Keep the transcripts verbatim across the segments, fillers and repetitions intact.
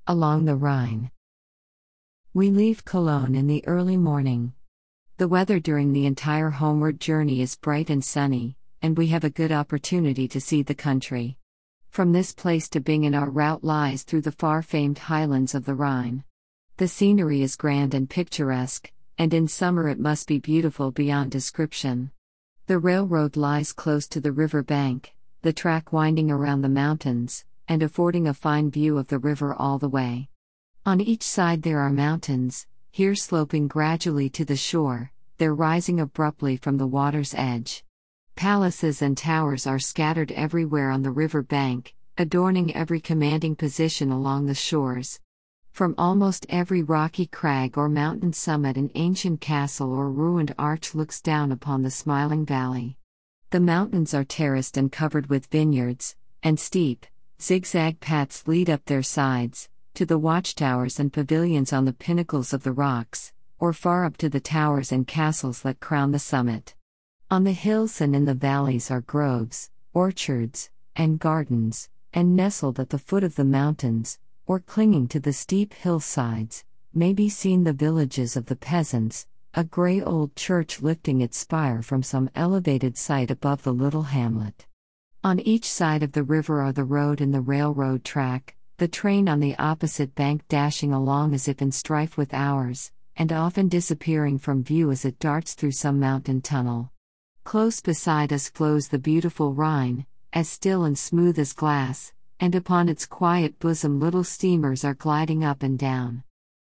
Along the Rhine. We leave Cologne in the early morning. The weather during the entire homeward journey is bright and sunny, and we have a good opportunity to see the country. From this place to Bingen our route lies through the far-famed highlands of the Rhine. The scenery is grand and picturesque, and in summer it must be beautiful beyond description. The railroad lies close to the river bank, the track winding around the mountains, and affording a fine view of the river all the way. On each side there are mountains, here sloping gradually to the shore, there rising abruptly from the water's edge. Palaces and towers are scattered everywhere on the river bank, adorning every commanding position along the shores. From almost every rocky crag or mountain summit an ancient castle or ruined arch looks down upon the smiling valley. The mountains are terraced and covered with vineyards, and steep, zigzag paths lead up their sides, to the watchtowers and pavilions on the pinnacles of the rocks, or far up to the towers and castles that crown the summit. On the hills and in the valleys are groves, orchards, and gardens, and nestled at the foot of the mountains, or clinging to the steep hillsides, may be seen the villages of the peasants, a grey old church lifting its spire from some elevated site above the little hamlet. On each side of the river are the road and the railroad track, the train on the opposite bank dashing along as if in strife with ours, and often disappearing from view as it darts through some mountain tunnel. Close beside us flows the beautiful Rhine, as still and smooth as glass, and upon its quiet bosom little steamers are gliding up and down.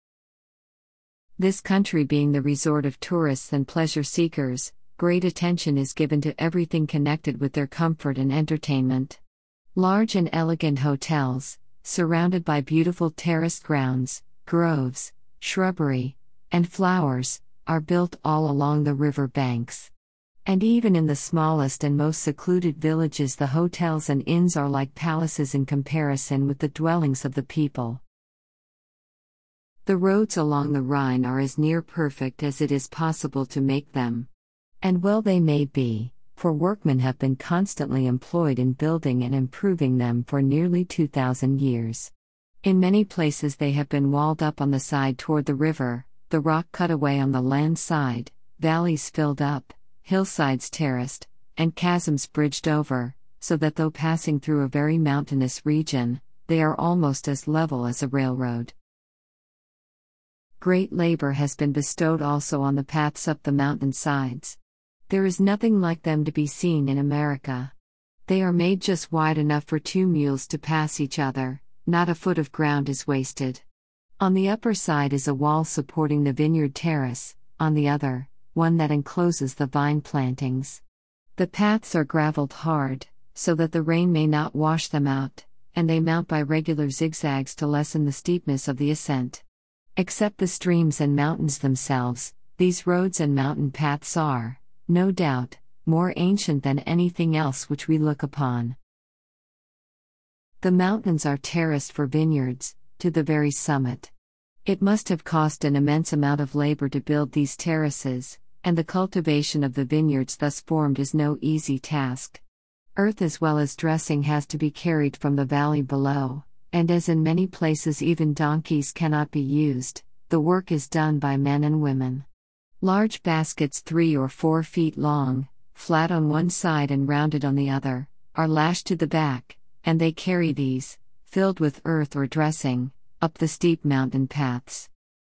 This country being the resort of tourists and pleasure seekers, great attention is given to everything connected with their comfort and entertainment. Large and elegant hotels, surrounded by beautiful terraced grounds, groves, shrubbery, and flowers, are built all along the river banks. And even in the smallest and most secluded villages the hotels and inns are like palaces in comparison with the dwellings of the people. The roads along the Rhine are as near perfect as it is possible to make them. And well they may be, for workmen have been constantly employed in building and improving them for nearly two thousand years. In many places they have been walled up on the side toward the river, the rock cut away on the land side, valleys filled up, hillsides terraced, and chasms bridged over, so that though passing through a very mountainous region, they are almost as level as a railroad. Great labor has been bestowed also on the paths up the mountain sides. There is nothing like them to be seen in America. They are made just wide enough for two mules to pass each other, not a foot of ground is wasted. On the upper side is a wall supporting the vineyard terrace, on the other, one that encloses the vine plantings. The paths are gravelled hard, so that the rain may not wash them out, and they mount by regular zigzags to lessen the steepness of the ascent. Except the streams and mountains themselves, these roads and mountain paths are, no doubt, more ancient than anything else which we look upon. The mountains are terraced for vineyards, to the very summit. It must have cost an immense amount of labor to build these terraces, and the cultivation of the vineyards thus formed is no easy task. Earth as well as dressing has to be carried from the valley below, and as in many places even donkeys cannot be used, the work is done by men and women. Large baskets three or four feet long, flat on one side and rounded on the other, are lashed to the back, and they carry these, filled with earth or dressing, up the steep mountain paths.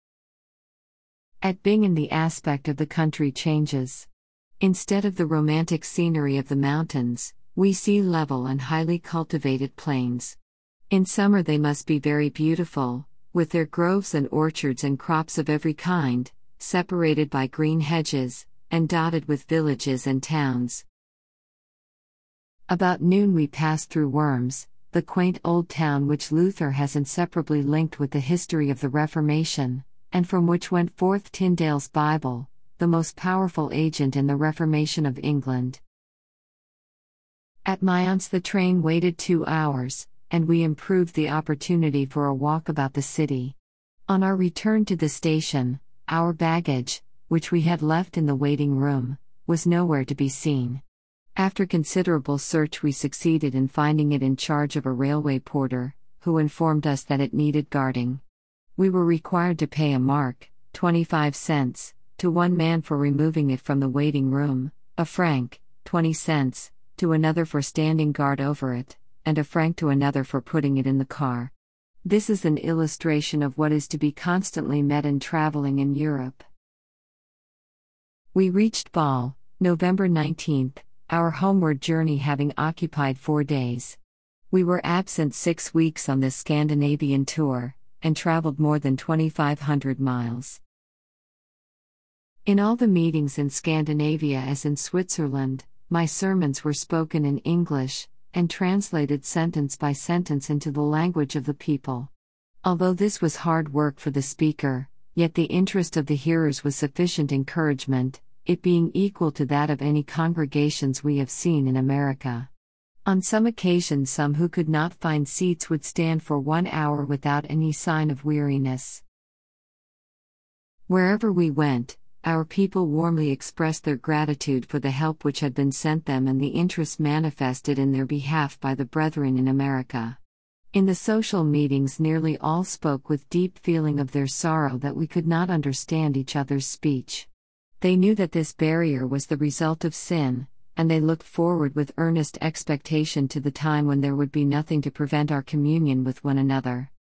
At Bingen the aspect of the country changes. Instead of the romantic scenery of the mountains, we see level and highly cultivated plains. In summer they must be very beautiful, with their groves and orchards and crops of every kind, separated by green hedges, and dotted with villages and towns. About noon we passed through Worms, the quaint old town which Luther has inseparably linked with the history of the Reformation, and from which went forth Tyndale's Bible, the most powerful agent in the Reformation of England. At Mayence the train waited two hours, and we improved the opportunity for a walk about the city. On our return to the station, our baggage, which we had left in the waiting room, was nowhere to be seen. After considerable search we succeeded in finding it in charge of a railway porter, who informed us that it needed guarding. We were required to pay a mark, twenty-five cents, to one man for removing it from the waiting room, a franc, twenty cents, to another for standing guard over it, and a franc to another for putting it in the car. This is an illustration of what is to be constantly met in traveling in Europe. We reached Bâle, November nineteenth, our homeward journey having occupied four days. We were absent six weeks on this Scandinavian tour, and traveled more than twenty-five hundred miles. In all the meetings in Scandinavia as in Switzerland, my sermons were spoken in English, and translated sentence by sentence into the language of the people. Although this was hard work for the speaker, yet the interest of the hearers was sufficient encouragement, it being equal to that of any congregations we have seen in America. On some occasions, some who could not find seats would stand for one hour without any sign of weariness. Wherever we went, our people warmly expressed their gratitude for the help which had been sent them and the interest manifested in their behalf by the brethren in America. In the social meetings, nearly all spoke with deep feeling of their sorrow that we could not understand each other's speech. They knew that this barrier was the result of sin, and they looked forward with earnest expectation to the time when there would be nothing to prevent our communion with one another.